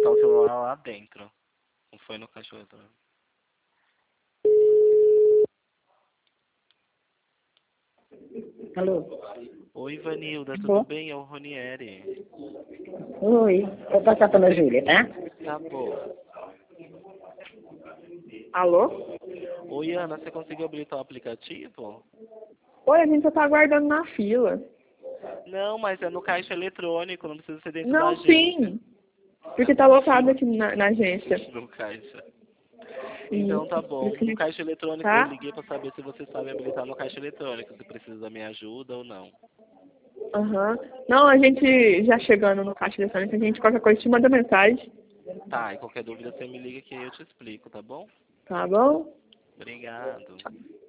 botar o celular lá dentro. Não foi no caixa eletrônico. Alô? Oi, Vanilda, tudo Alô? bem? É o Ronieri. Oi, vou passar pra Ana Júlia, tá? Tá bom. Alô? Oi, Ana, você conseguiu habilitar o aplicativo? Oi, a gente só tá aguardando na fila. Não, mas é no caixa eletrônico, não precisa ser dentro da Não, agência. sim, porque tá lotado aqui na agência. No caixa. Então tá Isso, por bom. isso que a No gente... caixa eletrônico, eu Tá? liguei pra saber se você sabe habilitar no caixa eletrônico, se precisa da minha ajuda ou não. Aham. Não, a gente já chegando no caixa eletrônico, a gente qualquer coisa te manda mensagem, Tá, e qualquer dúvida você me liga que aí eu te explico, tá bom? tá bom? Obrigado.